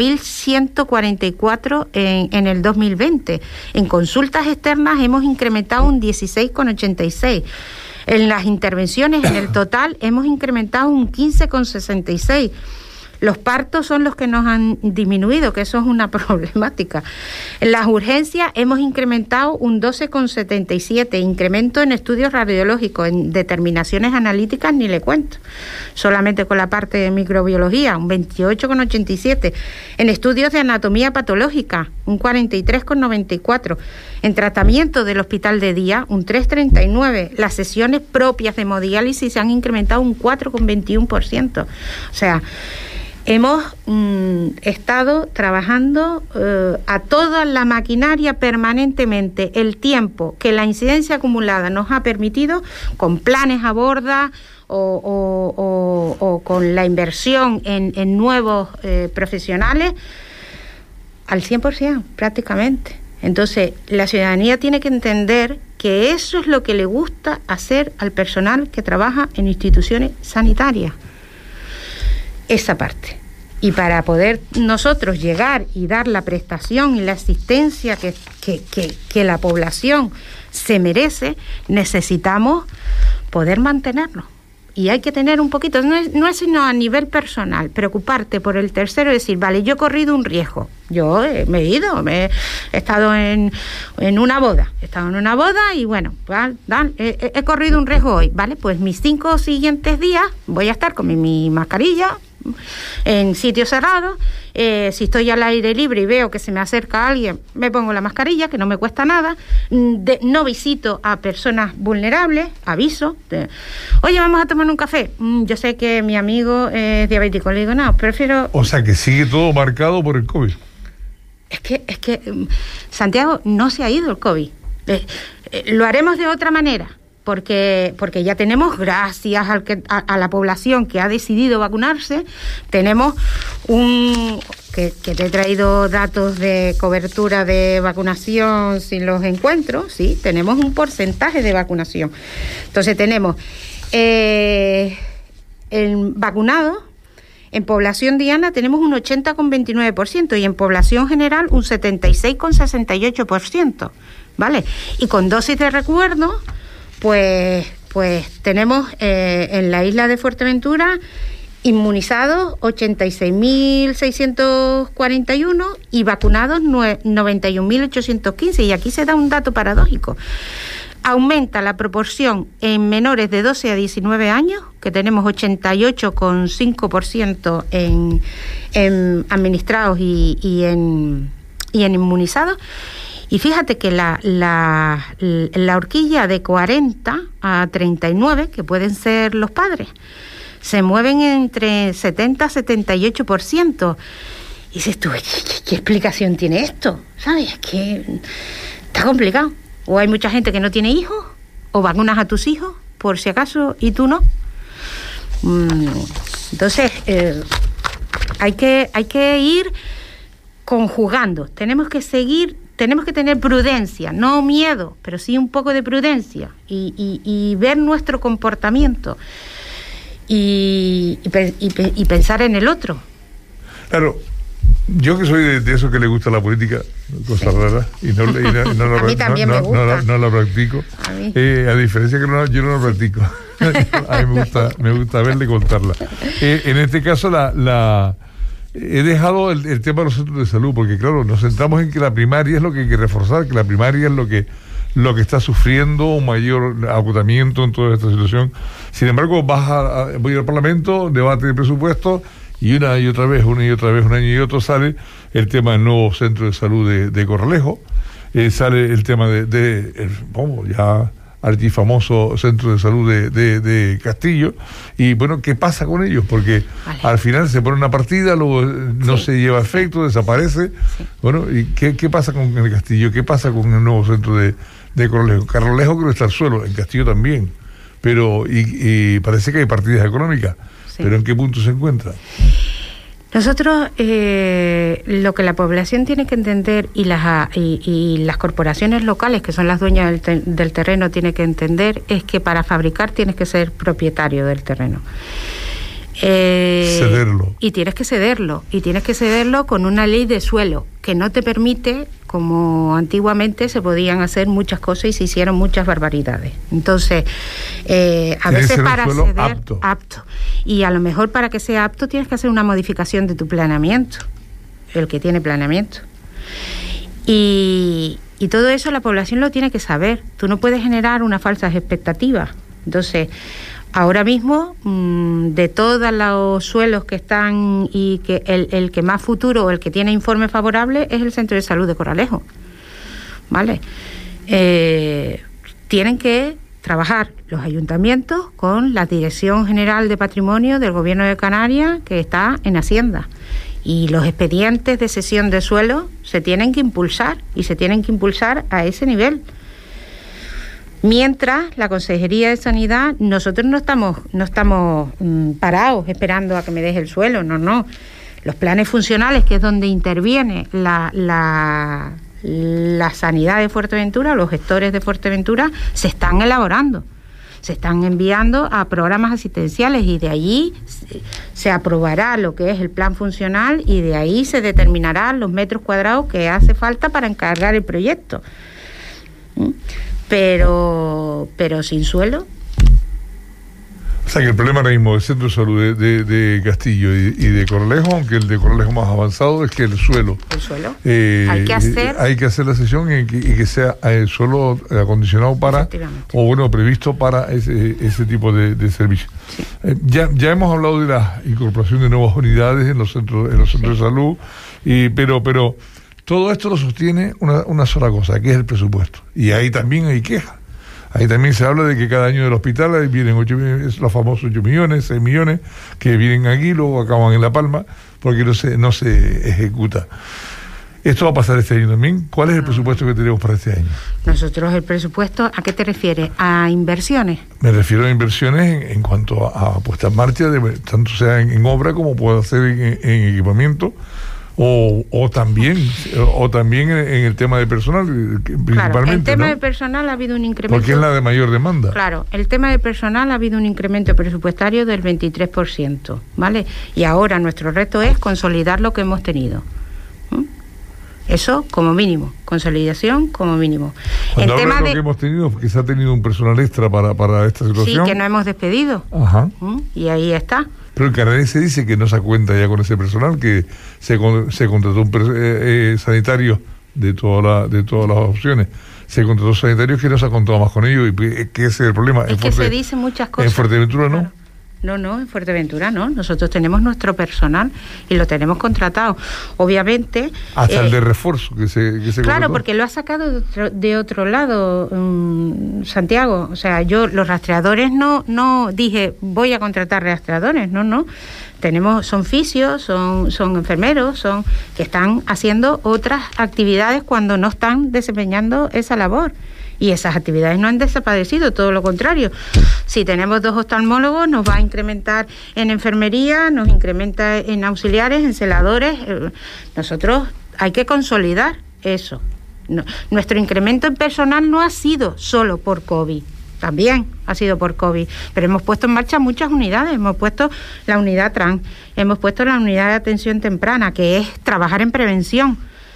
5.144 en el 2020. En consultas externas hemos incrementado un 16,86. En las intervenciones, en el total, hemos incrementado un 15,66. Los partos son los que nos han disminuido, que eso es una problemática. En las urgencias hemos incrementado un 12,77, incremento en estudios radiológicos, en determinaciones analíticas ni le cuento, solamente con la parte de microbiología, un 28,87. En estudios de anatomía patológica, un 43,94. En tratamiento del hospital de día, un 3,39. Las sesiones propias de hemodiálisis se han incrementado un 4,21%. O sea, hemos estado trabajando a toda la maquinaria permanentemente. El tiempo que la incidencia acumulada nos ha permitido, con planes a borda o con la inversión en nuevos profesionales, al 100% prácticamente. Entonces, la ciudadanía tiene que entender que eso es lo que le gusta hacer al personal que trabaja en instituciones sanitarias. Esa parte. Y para poder nosotros llegar y dar la prestación y la asistencia que la población se merece, necesitamos poder mantenerlo. Y hay que tener un poquito, no es sino a nivel personal, preocuparte por el tercero y decir, vale, yo he corrido un riesgo. Yo me he ido, he estado en una boda. Y bueno, he corrido un riesgo hoy, ¿vale? Pues mis 5 siguientes días voy a estar con mi mascarilla en sitios cerrados. Si estoy al aire libre y veo que se me acerca alguien, me pongo la mascarilla, que no me cuesta nada. No visito a personas vulnerables, aviso. Oye, vamos a tomar un café. Yo sé que mi amigo es diabético, le digo, no, prefiero... O sea, que sigue todo marcado por el COVID. Es que Santiago, no se ha ido el COVID. Lo haremos de otra manera. Porque ya tenemos, gracias a la población que ha decidido vacunarse, tenemos que te he traído datos de cobertura de vacunación si los encuentro, sí, tenemos un porcentaje de vacunación. Entonces tenemos en vacunados, en población diana tenemos un 80,29% y en población general un 76,68%, ¿vale? Y con dosis de recuerdo, pues tenemos en la isla de Fuerteventura inmunizados 86.641 y vacunados 91.815. Y aquí se da un dato paradójico. Aumenta la proporción en menores de 12 a 19 años, que tenemos 88,5% en administrados y en inmunizados. Y fíjate que la horquilla de 40 a 39, que pueden ser los padres, se mueven entre 70 a 78%. Y dices tú, ¿qué explicación tiene esto? ¿Sabes? Es que está complicado. O hay mucha gente que no tiene hijos, o vacunas a tus hijos, por si acaso, y tú no. Entonces, hay que ir conjugando. Tenemos que tener prudencia, no miedo, pero sí un poco de prudencia, y ver nuestro comportamiento, y pensar en el otro. Claro. Yo que soy de eso que le gusta la política, cosas raras, y no la practico. A diferencia que yo no la practico. A mí me gusta verla y contarla. En este caso he dejado el tema de los centros de salud, porque claro, nos centramos en que la primaria es lo que hay que reforzar, que la primaria es lo que está sufriendo un mayor agotamiento en toda esta situación. Sin embargo, voy al Parlamento, debate de presupuesto, y una y otra vez, un año y otro, sale el tema del nuevo centro de salud de Corralejo, sale el tema ya archifamoso centro de salud de Castillo, y bueno, ¿qué pasa con ellos? Porque al final se pone una partida, luego no se lleva efecto, desaparece. Bueno, ¿y qué pasa con el Castillo? ¿Qué pasa con el nuevo centro de Corralejo? Corralejo creo que está al suelo, en Castillo también, pero y parece que hay partidas económicas. ¿Pero en qué punto se encuentra? Nosotros, lo que la población tiene que entender y las corporaciones locales, que son las dueñas del terreno, tienen que entender, es que para fabricar tienes que ser propietario del terreno. Cederlo. Y tienes que cederlo con una ley de suelo que no te permite, como antiguamente se podían hacer muchas cosas y se hicieron muchas barbaridades. Entonces, a veces para ceder apto. Y a lo mejor para que sea apto tienes que hacer una modificación de tu planeamiento, el que tiene planeamiento. Y todo eso la población lo tiene que saber. Tú no puedes generar unas falsas expectativas. Entonces, ahora mismo, de todos los suelos que están y que el que más futuro o el que tiene informe favorable es el Centro de Salud de Corralejo, ¿vale? Tienen que trabajar los ayuntamientos con la Dirección General de Patrimonio del Gobierno de Canarias, que está en Hacienda. Y los expedientes de cesión de suelo se tienen que impulsar, y se tienen que impulsar a ese nivel. Mientras la Consejería de Sanidad, nosotros no estamos parados esperando a que me deje el suelo, no. Los planes funcionales, que es donde interviene la sanidad de Fuerteventura, los gestores de Fuerteventura, se están elaborando, se están enviando a programas asistenciales, y de allí se aprobará lo que es el plan funcional, y de ahí se determinarán los metros cuadrados que hace falta para encargar el proyecto. Pero sin suelo. O sea que el problema ahora mismo del Centro de Salud de Castillo y de Corralejo, aunque el de Corralejo más avanzado, es que el suelo. Hay que hacer la sesión y que sea el suelo acondicionado para, o bueno, previsto para ese tipo de servicio. Sí. Ya hemos hablado de la incorporación de nuevas unidades en los centros de salud, pero todo esto lo sostiene una sola cosa, que es el presupuesto. Y ahí también hay quejas. Ahí también se habla de que cada año del hospital vienen 8 millones, los famosos 8 millones, 6 millones, que vienen aquí, luego acaban en La Palma, porque no se ejecuta. ¿Esto va a pasar este año también? ¿Cuál es el presupuesto que tenemos para este año? Nosotros el presupuesto, ¿a qué te refieres? ¿A inversiones? Me refiero a inversiones en cuanto a puesta en marcha, tanto sea en obra como pueda ser en equipamiento, O también en el tema de personal, principalmente. Claro, el tema ¿no? de personal ha habido un incremento. Porque es la de mayor demanda. Claro, el tema de personal ha habido un incremento presupuestario del 23%, ¿vale? Y ahora nuestro reto es consolidar lo que hemos tenido. Eso como mínimo, consolidación como mínimo. Cuando hablas de lo que hemos tenido, porque se ha tenido un personal extra para esta situación. Sí, que no hemos despedido. Ajá. Y ahí está. Pero el canadiense dice que no se cuenta ya con ese personal, que se contrató un sanitario de todas las opciones. Se contrató sanitarios que no se ha contado más con ellos, y que ese es el problema. Es que se dicen muchas cosas. En Fuerteventura claro. no. No, en Fuerteventura no. Nosotros tenemos nuestro personal y lo tenemos contratado. Obviamente... Hasta el de refuerzo que se claro, contrató. porque lo ha sacado de otro lado, Santiago. O sea, yo los rastreadores no dije voy a contratar rastreadores, no. Son fisios, son enfermeros, que están haciendo otras actividades cuando no están desempeñando esa labor. Y esas actividades no han desaparecido, todo lo contrario. Si tenemos 2 oftalmólogos, nos va a incrementar en enfermería, nos incrementa en auxiliares, en celadores. Nosotros hay que consolidar eso. Nuestro incremento en personal no ha sido solo por COVID. También ha sido por COVID, pero hemos puesto en marcha muchas unidades. Hemos puesto la unidad trans, hemos puesto la unidad de atención temprana, que es trabajar en prevención.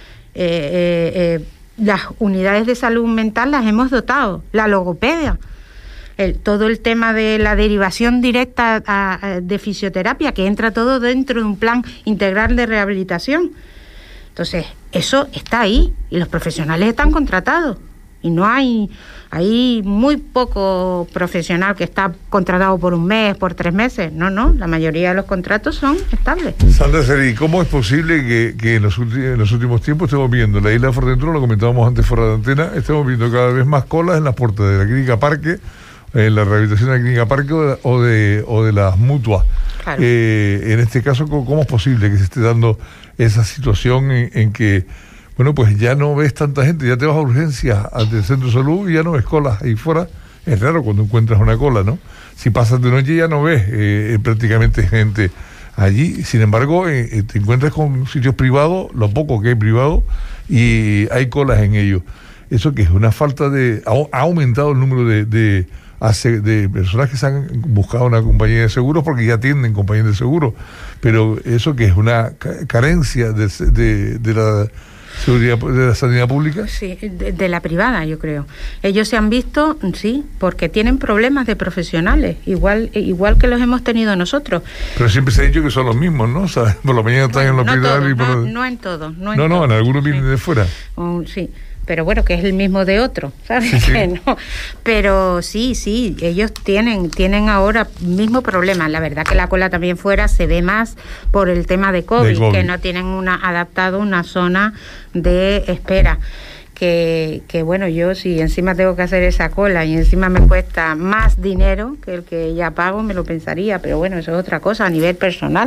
Las unidades de salud mental las hemos dotado, la logopedia, todo el tema de la derivación directa de fisioterapia, que entra todo dentro de un plan integral de rehabilitación. Entonces, eso está ahí y los profesionales están contratados y no hay muy poco profesional que está contratado por 1 mes, por 3 meses. No, la mayoría de los contratos son estables. Sandra Seri, ¿cómo es posible que en los últimos tiempos estemos viendo la isla de Fuerteventura, lo comentábamos antes fuera de antena, estemos viendo cada vez más colas en las puertas de la Clínica Parque, en la rehabilitación de la Clínica Parque o de las mutuas? Claro. En este caso, ¿cómo es posible que se esté dando esa situación en que bueno, pues ya no ves tanta gente, ya te vas a urgencias del centro de salud y ya no ves colas ahí fuera? Es raro cuando encuentras una cola, ¿no? Si pasas de noche ya no ves prácticamente gente allí. Sin embargo, te encuentras con sitios privados, lo poco que hay privado, y hay colas en ellos. Eso que es una falta de... Ha aumentado el número de personas que se han buscado una compañía de seguros porque ya atienden compañías de seguros. Pero eso que es una carencia de la seguridad, de la sanidad pública. Sí, de la privada, yo creo. Ellos se han visto, sí, porque tienen problemas de profesionales, igual que los hemos tenido nosotros. Pero siempre se ha dicho que son los mismos, ¿no? O sea, por la mañana están en los hospitales y por no en todos. No, en algunos vienen de fuera. Sí. Pero bueno, que es el mismo de otro, ¿sabes? Sí. No. Pero sí, ellos tienen ahora mismo problema. La verdad que la cola también fuera se ve más por el tema de COVID. Que no tienen adaptado una zona de espera. Que bueno, yo si encima tengo que hacer esa cola y encima me cuesta más dinero que el que ya pago, me lo pensaría, pero bueno, eso es otra cosa a nivel personal.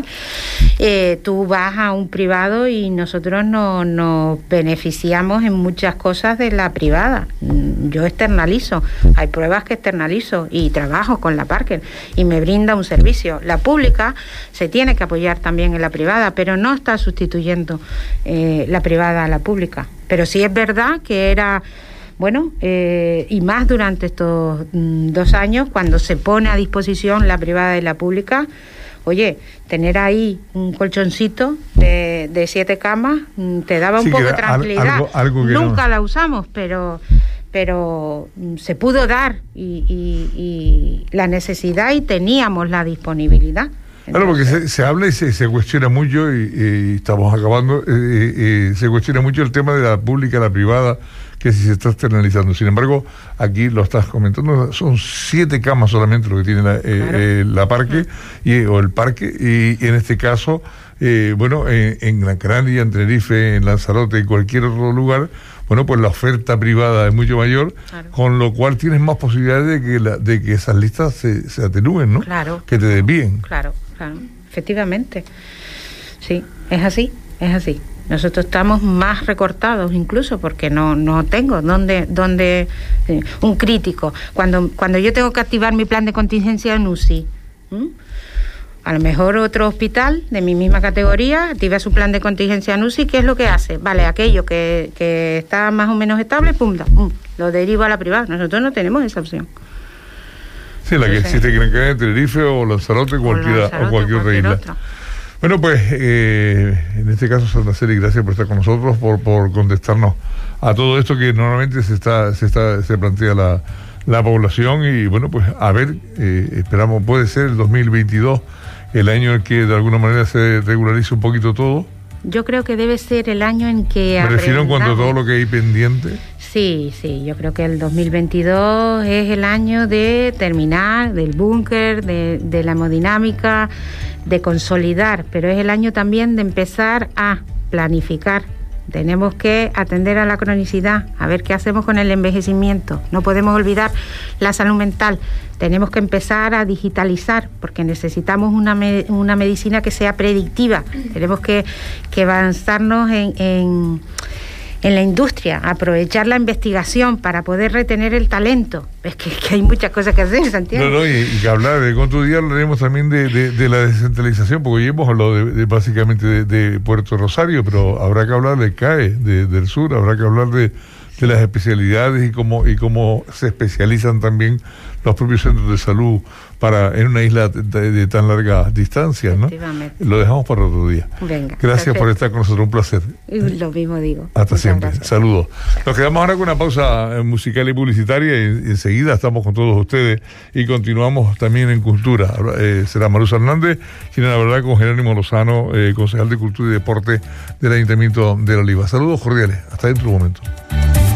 Tú vas a un privado y nosotros nos beneficiamos en muchas cosas de la privada. Yo externalizo, hay pruebas que externalizo y trabajo con la Parker y me brinda un servicio. La pública se tiene que apoyar también en la privada, pero no está sustituyendo la privada a la pública. Pero sí es verdad que era, bueno, y más durante estos 2 años, cuando se pone a disposición la privada y la pública, oye, tener ahí un colchoncito de 7 camas te daba un poco de tranquilidad. Algo que nunca la usamos, pero se pudo dar y la necesidad y teníamos la disponibilidad. Claro, porque se habla y se cuestiona mucho, y estamos acabando, se cuestiona mucho el tema de la pública, la privada, que si se está externalizando. Sin embargo, aquí lo estás comentando, son 7 camas solamente lo que tiene la Parque, o el Parque, y en este caso, en Gran Canaria, en Tenerife, en Lanzarote, en cualquier otro lugar, bueno, pues la oferta privada es mucho mayor, con lo cual tienes más posibilidades de que esas listas se atenúen, ¿no? Claro. Que te desvíen. Claro, efectivamente. Sí, es así. Nosotros estamos más recortados incluso porque no tengo donde un crítico. Cuando yo tengo que activar mi plan de contingencia en UCI, A lo mejor otro hospital de mi misma categoría activa su plan de contingencia en UCI. ¿Qué es lo que hace? Vale, aquello que está más o menos estable, lo deriva a la privada. Nosotros no tenemos esa opción. Sí, la que existe aquí en Tenerife o Lanzarote o cualquier otra isla. Otra. Bueno, pues en este caso, Sandra Celi, gracias por estar con nosotros, por contestarnos a todo esto que normalmente se plantea la población. Y bueno, pues a ver, esperamos, puede ser el 2022 el año en que de alguna manera se regularice un poquito todo. Yo creo que debe ser el año en que me refiero en cuanto a todo lo que hay pendiente. Sí, yo creo que el 2022 es el año de terminar, del búnker, de la hemodinámica, de consolidar, pero es el año también de empezar a planificar. Tenemos que atender a la cronicidad, a ver qué hacemos con el envejecimiento. No podemos olvidar la salud mental. Tenemos que empezar a digitalizar, porque necesitamos una medicina que sea predictiva. Tenemos que avanzarnos en la industria, aprovechar la investigación para poder retener el talento. Es que hay muchas cosas que hacer, Santiago. Y que hablar, en otro día hablaremos también de la descentralización, porque hoy hemos hablado básicamente de Puerto Rosario, pero habrá que hablar del CAE, del sur, habrá que hablar de las especialidades y cómo se especializan también los propios centros de salud en una isla de tan larga distancia, ¿no? Lo dejamos para otro día. Venga, gracias perfecto. Por estar con nosotros, un placer. Lo mismo digo. Hasta muchas siempre. Gracias. Saludos. Nos quedamos ahora con una pausa musical y publicitaria y enseguida estamos con todos ustedes y continuamos también en Cultura. Será Marusa Hernández quien hablará con Jerónimo Lozano, concejal de Cultura y Deporte del Ayuntamiento de La Oliva. Saludos cordiales. Hasta dentro de un momento.